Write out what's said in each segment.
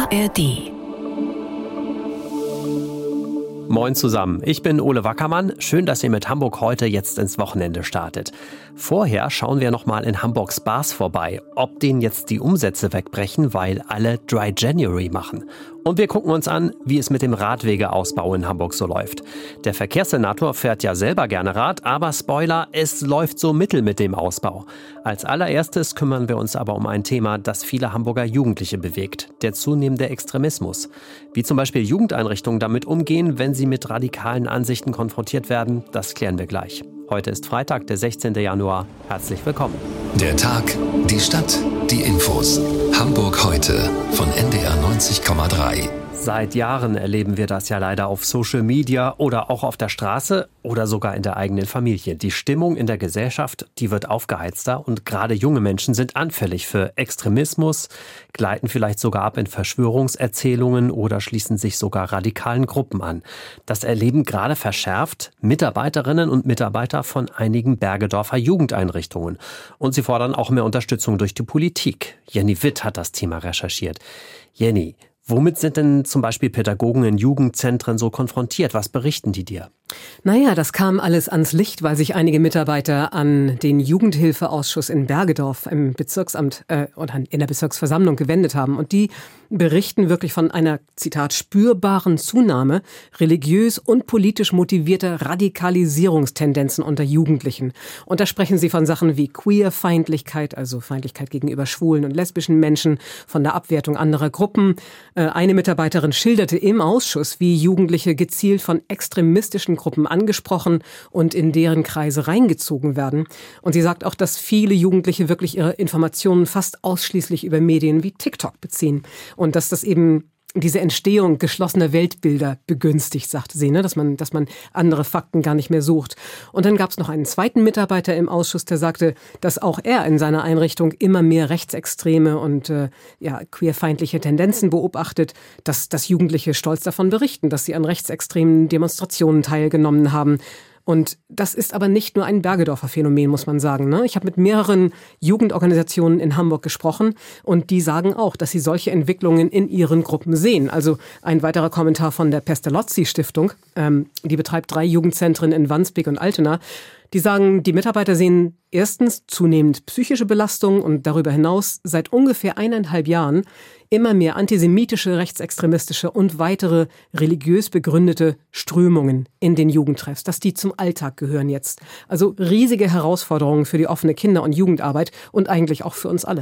ARD. Moin zusammen, ich bin Ole Wackermann. Schön, dass ihr mit Hamburg heute jetzt ins Wochenende startet. Vorher schauen wir nochmal in Hamburgs Bars vorbei, ob denen jetzt die Umsätze wegbrechen, weil alle Dry January machen. Und wir gucken uns an, wie es mit dem Radwegeausbau in Hamburg so läuft. Der Verkehrssenator fährt ja selber gerne Rad, aber Spoiler, es läuft so mittel mit dem Ausbau. Als allererstes kümmern wir uns aber um ein Thema, das viele Hamburger Jugendliche bewegt: der zunehmende Extremismus. Wie zum Beispiel Jugendeinrichtungen damit umgehen, wenn sie mit radikalen Ansichten konfrontiert werden, das klären wir gleich. Heute ist Freitag, der 16. Januar. Herzlich willkommen. Der Tag, die Stadt, die Infos. Hamburg heute von NDR 90,3. Seit Jahren erleben wir das ja leider auf Social Media oder auch auf der Straße oder sogar in der eigenen Familie. Die Stimmung in der Gesellschaft, die wird aufgeheizter und gerade junge Menschen sind anfällig für Extremismus, gleiten vielleicht sogar ab in Verschwörungserzählungen oder schließen sich sogar radikalen Gruppen an. Das erleben gerade verschärft Mitarbeiterinnen und Mitarbeiter von einigen Bergedorfer Jugendeinrichtungen. Und sie fordern auch mehr Unterstützung durch die Politik. Jenny Witt hat das Thema recherchiert. Jenny, womit sind denn zum Beispiel Pädagogen in Jugendzentren so konfrontiert? Was berichten die dir? Naja, das kam alles ans Licht, weil sich einige Mitarbeiter an den Jugendhilfeausschuss in Bergedorf im Bezirksamt oder in der Bezirksversammlung gewendet haben. Und die berichten wirklich von einer, Zitat, spürbaren Zunahme religiös und politisch motivierter Radikalisierungstendenzen unter Jugendlichen. Und da sprechen sie von Sachen wie Queerfeindlichkeit, also Feindlichkeit gegenüber schwulen und lesbischen Menschen, von der Abwertung anderer Gruppen. Eine Mitarbeiterin schilderte im Ausschuss, wie Jugendliche gezielt von extremistischen Gruppen angesprochen und in deren Kreise reingezogen werden. Und sie sagt auch, dass viele Jugendliche wirklich ihre Informationen fast ausschließlich über Medien wie TikTok beziehen. Und dass das eben diese Entstehung geschlossener Weltbilder begünstigt, sagte sie, dass man andere Fakten gar nicht mehr sucht. Und dann gab es noch einen zweiten Mitarbeiter im Ausschuss, der sagte, dass auch er in seiner Einrichtung immer mehr rechtsextreme und queerfeindliche Tendenzen beobachtet, dass Jugendliche stolz davon berichten, dass sie an rechtsextremen Demonstrationen teilgenommen haben. Und das ist aber nicht nur ein Bergedorfer Phänomen, muss man sagen. Ich habe mit mehreren Jugendorganisationen in Hamburg gesprochen und die sagen auch, dass sie solche Entwicklungen in ihren Gruppen sehen. Also ein weiterer Kommentar von der Pestalozzi-Stiftung, die betreibt 3 Jugendzentren in Wandsbek und Altena. Die sagen, die Mitarbeiter sehen erstens zunehmend psychische Belastungen und darüber hinaus seit ungefähr 1,5 Jahren immer mehr antisemitische, rechtsextremistische und weitere religiös begründete Strömungen in den Jugendtreffs, dass die zum Alltag gehören jetzt. Also riesige Herausforderungen für die offene Kinder- und Jugendarbeit und eigentlich auch für uns alle.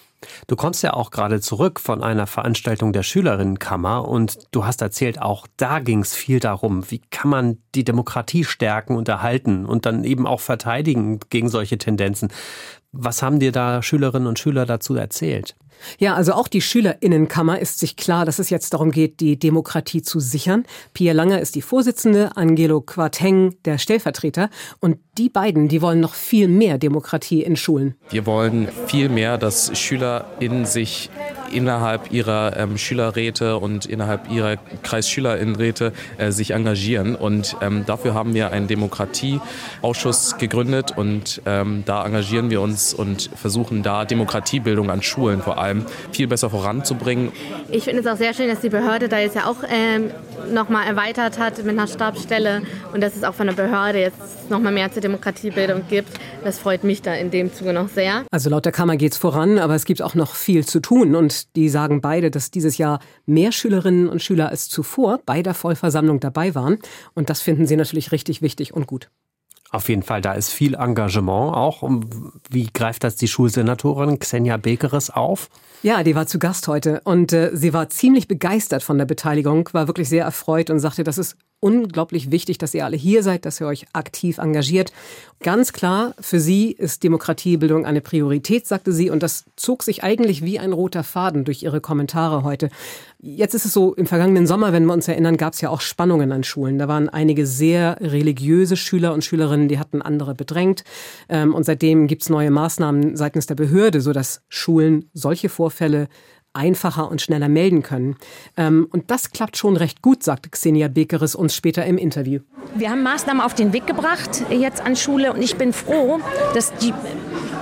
Du kommst ja auch gerade zurück von einer Veranstaltung der Schülerinnenkammer und du hast erzählt, auch da ging es viel darum, wie kann man die Demokratie stärken und erhalten und dann eben auch verteidigen gegen solche Tendenzen. Was haben dir da Schülerinnen und Schüler dazu erzählt? Ja, also auch die Schülerinnenkammer ist sich klar, dass es jetzt darum geht, die Demokratie zu sichern. Pia Langer ist die Vorsitzende, Angelo Quateng der Stellvertreter. Und die beiden, die wollen noch viel mehr Demokratie in Schulen. Wir wollen viel mehr, dass SchülerInnen sich innerhalb ihrer Schülerräte und innerhalb ihrer Kreisschülerinnenräte sich engagieren. Und dafür haben wir einen Demokratieausschuss gegründet und da engagieren wir uns und versuchen da Demokratiebildung an Schulen vor allem viel besser voranzubringen. Ich finde es auch sehr schön, dass die Behörde da jetzt ja auch nochmal erweitert hat mit einer Stabsstelle und dass es auch von der Behörde jetzt nochmal mehr zur Demokratiebildung gibt. Das freut mich da in dem Zuge noch sehr. Also laut der Kammer geht's voran, aber es gibt auch noch viel zu tun. Und die sagen beide, dass dieses Jahr mehr Schülerinnen und Schüler als zuvor bei der Vollversammlung dabei waren. Und das finden sie natürlich richtig wichtig und gut. Auf jeden Fall, da ist viel Engagement auch. Wie greift das die Schulsenatorin Xenia Bekeres auf? Ja, die war zu Gast heute und sie war ziemlich begeistert von der Beteiligung, war wirklich sehr erfreut und sagte, das ist unglaublich wichtig, dass ihr alle hier seid, dass ihr euch aktiv engagiert. Ganz klar, für sie ist Demokratiebildung eine Priorität, sagte sie, und das zog sich eigentlich wie ein roter Faden durch ihre Kommentare heute. Jetzt ist es so, im vergangenen Sommer, wenn wir uns erinnern, gab es ja auch Spannungen an Schulen. Da waren einige sehr religiöse Schüler und Schülerinnen, die hatten andere bedrängt. Und seitdem gibt es neue Maßnahmen seitens der Behörde, sodass Schulen solche Vorfälle einfacher und schneller melden können. Und das klappt schon recht gut, sagte Xenia Bekeres uns später im Interview. Wir haben Maßnahmen auf den Weg gebracht, jetzt an Schule. Und ich bin froh, dass die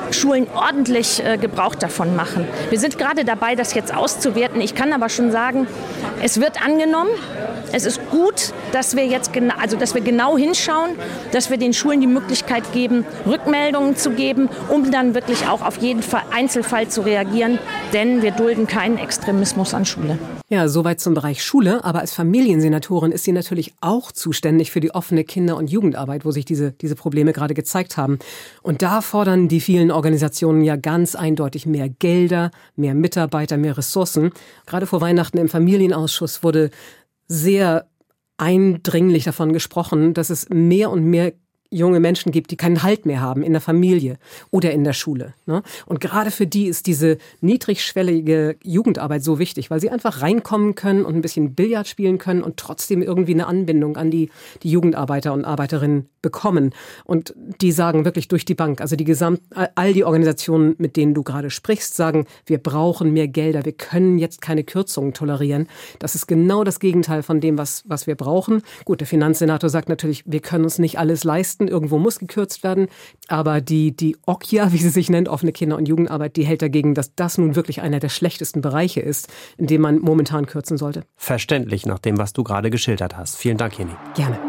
Schulen ordentlich Gebrauch davon machen. Wir sind gerade dabei, das jetzt auszuwerten. Ich kann aber schon sagen, es wird angenommen. Es ist gut, dass wir jetzt genau hinschauen, dass wir den Schulen die Möglichkeit geben, Rückmeldungen zu geben, um dann wirklich auch auf jeden Einzelfall zu reagieren, denn wir dulden keinen Extremismus an Schule. Ja, soweit zum Bereich Schule. Aber als Familiensenatorin ist sie natürlich auch zuständig für die offene Kinder- und Jugendarbeit, wo sich diese Probleme gerade gezeigt haben. Und da fordern die vielen Organisationen ja ganz eindeutig mehr Gelder, mehr Mitarbeiter, mehr Ressourcen. Gerade vor Weihnachten im Familienausschuss wurde sehr eindringlich davon gesprochen, dass es mehr und mehr junge Menschen gibt, die keinen Halt mehr haben in der Familie oder in der Schule. Und gerade für die ist diese niedrigschwellige Jugendarbeit so wichtig, weil sie einfach reinkommen können und ein bisschen Billard spielen können und trotzdem irgendwie eine Anbindung an die Jugendarbeiter und Arbeiterinnen bekommen. Und die sagen wirklich durch die Bank, also all die Organisationen, mit denen du gerade sprichst, sagen, wir brauchen mehr Gelder, wir können jetzt keine Kürzungen tolerieren. Das ist genau das Gegenteil von dem, was wir brauchen. Gut, der Finanzsenator sagt natürlich, wir können uns nicht alles leisten, irgendwo muss gekürzt werden, aber die OKJA, wie sie sich nennt, offene Kinder- und Jugendarbeit, die hält dagegen, dass das nun wirklich einer der schlechtesten Bereiche ist, in dem man momentan kürzen sollte. Verständlich nach dem, was du gerade geschildert hast. Vielen Dank, Jenny. Gerne.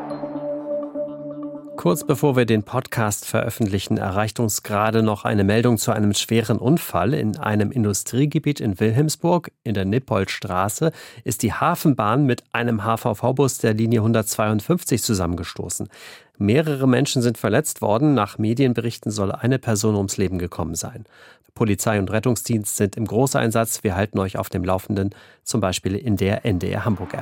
Kurz bevor wir den Podcast veröffentlichen, erreicht uns gerade noch eine Meldung zu einem schweren Unfall. In einem Industriegebiet in Wilhelmsburg, in der Nippoldstraße, ist die Hafenbahn mit einem HVV-Bus der Linie 152 zusammengestoßen. Mehrere Menschen sind verletzt worden. Nach Medienberichten soll eine Person ums Leben gekommen sein. Polizei und Rettungsdienst sind im Großeinsatz. Wir halten euch auf dem Laufenden, zum Beispiel in der NDR Hamburg-App.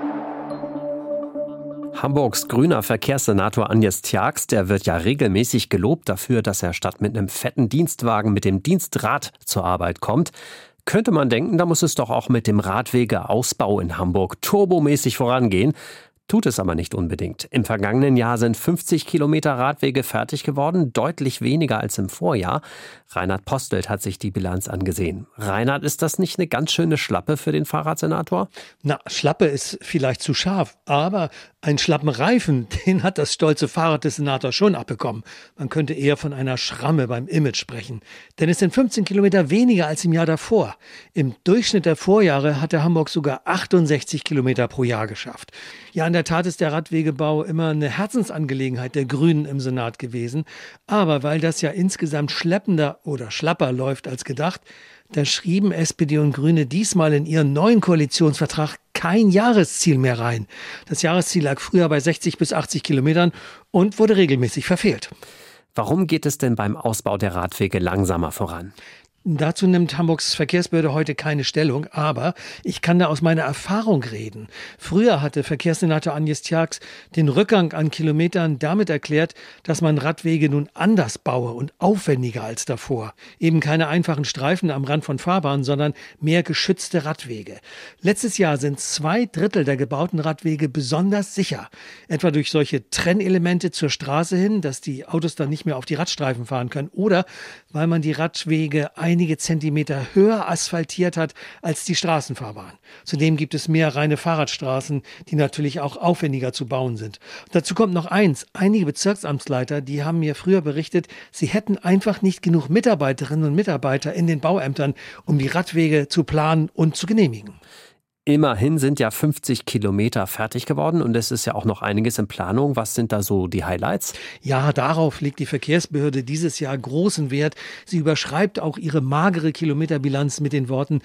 Hamburgs grüner Verkehrssenator Agnes Tjax, der wird ja regelmäßig gelobt dafür, dass er statt mit einem fetten Dienstwagen mit dem Dienstrad zur Arbeit kommt. Könnte man denken, da muss es doch auch mit dem Radwegeausbau in Hamburg turbomäßig vorangehen. Tut es aber nicht unbedingt. Im vergangenen Jahr sind 50 Kilometer Radwege fertig geworden, deutlich weniger als im Vorjahr. Reinhard Postelt hat sich die Bilanz angesehen. Reinhard, ist das nicht eine ganz schöne Schlappe für den Fahrradsenator? Na, Schlappe ist vielleicht zu scharf, aber einen schlappen Reifen, den hat das stolze Fahrrad des Senators schon abbekommen. Man könnte eher von einer Schramme beim Image sprechen. Denn es sind 15 Kilometer weniger als im Jahr davor. Im Durchschnitt der Vorjahre hatte Hamburg sogar 68 Kilometer pro Jahr geschafft. Ja, in der Tat ist der Radwegebau immer eine Herzensangelegenheit der Grünen im Senat gewesen. Aber weil das ja insgesamt schleppender oder schlapper läuft als gedacht, da schrieben SPD und Grüne diesmal in ihren neuen Koalitionsvertrag kein Jahresziel mehr rein. Das Jahresziel lag früher bei 60 bis 80 Kilometern und wurde regelmäßig verfehlt. Warum geht es denn beim Ausbau der Radwege langsamer voran? Dazu nimmt Hamburgs Verkehrsbehörde heute keine Stellung, aber ich kann da aus meiner Erfahrung reden. Früher hatte Verkehrssenator Agnes Tjax den Rückgang an Kilometern damit erklärt, dass man Radwege nun anders baue und aufwendiger als davor. Eben keine einfachen Streifen am Rand von Fahrbahnen, sondern mehr geschützte Radwege. Letztes Jahr sind 2/3 der gebauten Radwege besonders sicher. Etwa durch solche Trennelemente zur Straße hin, dass die Autos dann nicht mehr auf die Radstreifen fahren können, oder weil man die Radwege einige Zentimeter höher asphaltiert hat als die Straßenfahrbahn. Zudem gibt es mehr reine Fahrradstraßen, die natürlich auch aufwendiger zu bauen sind. Und dazu kommt noch eins. Einige Bezirksamtsleiter, die haben mir früher berichtet, sie hätten einfach nicht genug Mitarbeiterinnen und Mitarbeiter in den Bauämtern, um die Radwege zu planen und zu genehmigen. Immerhin sind ja 50 Kilometer fertig geworden und es ist ja auch noch einiges in Planung. Was sind da so die Highlights? Ja, darauf legt die Verkehrsbehörde dieses Jahr großen Wert. Sie überschreibt auch ihre magere Kilometerbilanz mit den Worten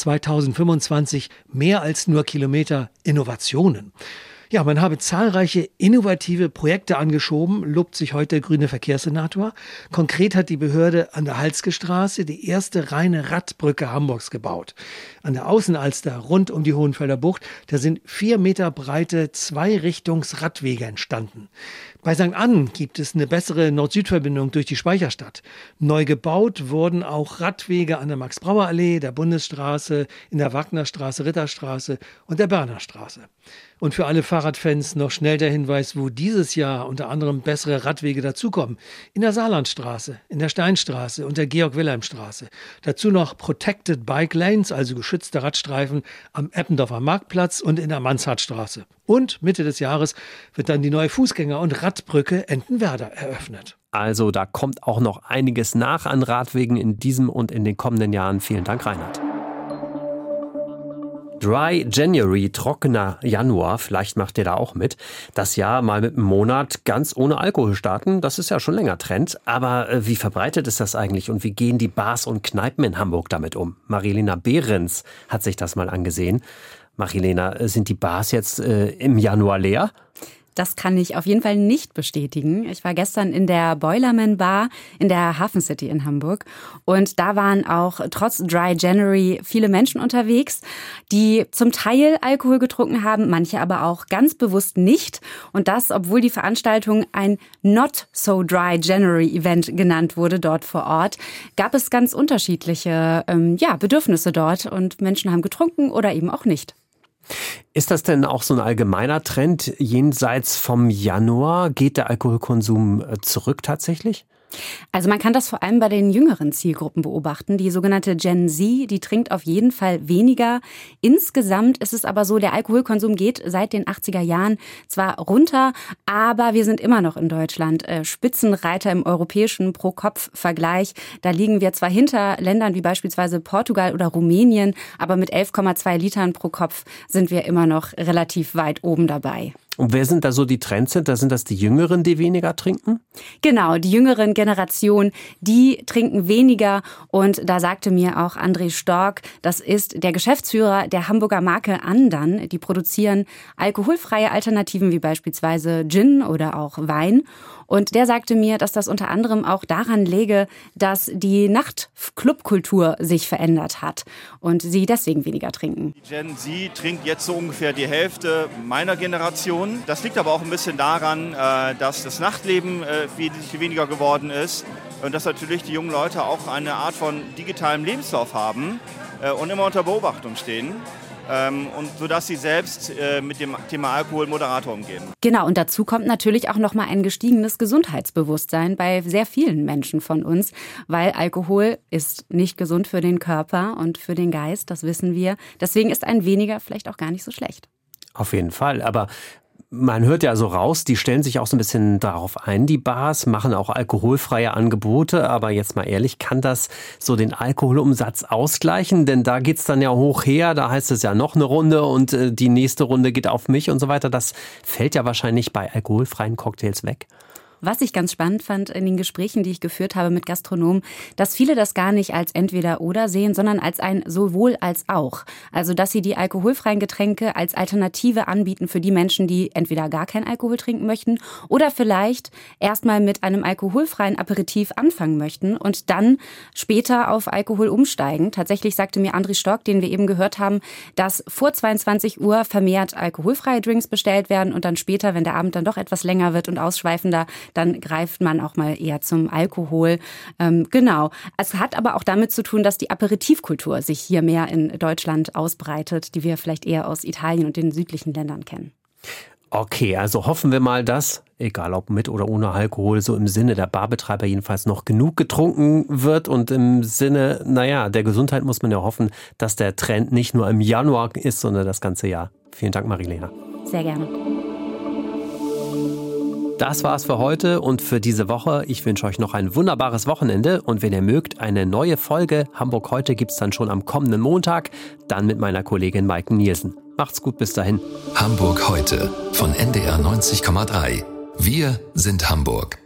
2025 mehr als nur Kilometer Innovationen. Ja, man habe zahlreiche innovative Projekte angeschoben, lobt sich heute der grüne Verkehrssenator. Konkret hat die Behörde an der Halske-Straße die erste reine Radbrücke Hamburgs gebaut. An der Außenalster rund um die Hohenfelder Bucht, da sind 4 Meter breite Zweirichtungs-Radwege entstanden. Bei St. Annen gibt es eine bessere Nord-Süd-Verbindung durch die Speicherstadt. Neu gebaut wurden auch Radwege an der Max-Brauer-Allee, der Bundesstraße, in der Wagnerstraße, Ritterstraße und der Bernerstraße. Und für alle Fahrradfans noch schnell der Hinweis, wo dieses Jahr unter anderem bessere Radwege dazukommen. In der Saarlandstraße, in der Steinstraße und der Georg-Wilhelm-Straße. Dazu noch Protected Bike Lanes, also geschützte Radstreifen am Eppendorfer Marktplatz und in der Manshardtstraße. Und Mitte des Jahres wird dann die neue Fußgänger- und Radbrücke Entenwerder eröffnet. Also da kommt auch noch einiges nach an Radwegen in diesem und in den kommenden Jahren. Vielen Dank, Reinhard. Dry January, trockener Januar, vielleicht macht ihr da auch mit. Das Jahr mal mit einem Monat ganz ohne Alkohol starten, das ist ja schon länger Trend. Aber wie verbreitet ist das eigentlich und wie gehen die Bars und Kneipen in Hamburg damit um? Marilena Behrens hat sich das mal angesehen. Marilena, sind die Bars jetzt im Januar leer? Das kann ich auf jeden Fall nicht bestätigen. Ich war gestern in der Boilerman Bar in der Hafen City in Hamburg und da waren auch trotz Dry January viele Menschen unterwegs, die zum Teil Alkohol getrunken haben, manche aber auch ganz bewusst nicht. Und das, obwohl die Veranstaltung ein Not So Dry January Event genannt wurde dort vor Ort, gab es ganz unterschiedliche Bedürfnisse dort und Menschen haben getrunken oder eben auch nicht. Ist das denn auch so ein allgemeiner Trend jenseits vom Januar? Geht der Alkoholkonsum zurück tatsächlich? Also man kann das vor allem bei den jüngeren Zielgruppen beobachten. Die sogenannte Gen Z, die trinkt auf jeden Fall weniger. Insgesamt ist es aber so, der Alkoholkonsum geht seit den 80er Jahren zwar runter, aber wir sind immer noch in Deutschland Spitzenreiter im europäischen Pro-Kopf-Vergleich. Da liegen wir zwar hinter Ländern wie beispielsweise Portugal oder Rumänien, aber mit 11,2 Litern pro Kopf sind wir immer noch relativ weit oben dabei. Und wer sind da so die Trendsetter? Sind das die Jüngeren, die weniger trinken? Genau, die jüngeren Generation, die trinken weniger. Und da sagte mir auch André Stork, das ist der Geschäftsführer der Hamburger Marke Andern. Die produzieren alkoholfreie Alternativen wie beispielsweise Gin oder auch Wein. Und der sagte mir, dass das unter anderem auch daran läge, dass die Nachtclubkultur sich verändert hat und sie deswegen weniger trinken. Die Gen Z trinkt jetzt so ungefähr die Hälfte meiner Generation. Das liegt aber auch ein bisschen daran, dass das Nachtleben viel weniger geworden ist und dass natürlich die jungen Leute auch eine Art von digitalem Lebenslauf haben und immer unter Beobachtung stehen. Und sodass sie selbst mit dem Thema Alkohol moderater umgehen. Genau, und dazu kommt natürlich auch nochmal ein gestiegenes Gesundheitsbewusstsein bei sehr vielen Menschen von uns, weil Alkohol ist nicht gesund für den Körper und für den Geist, das wissen wir. Deswegen ist ein weniger vielleicht auch gar nicht so schlecht. Auf jeden Fall, aber man hört ja so raus, die stellen sich auch so ein bisschen darauf ein, die Bars, machen auch alkoholfreie Angebote, aber jetzt mal ehrlich, kann das so den Alkoholumsatz ausgleichen? Denn da geht's dann ja hoch her, da heißt es ja noch eine Runde und die nächste Runde geht auf mich und so weiter. Das fällt ja wahrscheinlich bei alkoholfreien Cocktails weg. Was ich ganz spannend fand in den Gesprächen, die ich geführt habe mit Gastronomen, dass viele das gar nicht als Entweder-Oder sehen, sondern als ein sowohl als auch. Also, dass sie die alkoholfreien Getränke als Alternative anbieten für die Menschen, die entweder gar keinen Alkohol trinken möchten oder vielleicht erstmal mit einem alkoholfreien Aperitif anfangen möchten und dann später auf Alkohol umsteigen. Tatsächlich sagte mir André Stork, den wir eben gehört haben, dass vor 22 Uhr vermehrt alkoholfreie Drinks bestellt werden und dann später, wenn der Abend dann doch etwas länger wird und ausschweifender, dann greift man auch mal eher zum Alkohol. Genau. Es hat aber auch damit zu tun, dass die Aperitivkultur sich hier mehr in Deutschland ausbreitet, die wir vielleicht eher aus Italien und den südlichen Ländern kennen. Okay, also hoffen wir mal, dass, egal ob mit oder ohne Alkohol, so im Sinne der Barbetreiber jedenfalls noch genug getrunken wird und im Sinne, der Gesundheit muss man ja hoffen, dass der Trend nicht nur im Januar ist, sondern das ganze Jahr. Vielen Dank, Marilena. Sehr gerne. Das war's für heute und für diese Woche. Ich wünsche euch noch ein wunderbares Wochenende und wenn ihr mögt, eine neue Folge Hamburg heute gibt's dann schon am kommenden Montag, dann mit meiner Kollegin Maike Nielsen. Macht's gut, bis dahin. Hamburg heute von NDR 90,3. Wir sind Hamburg.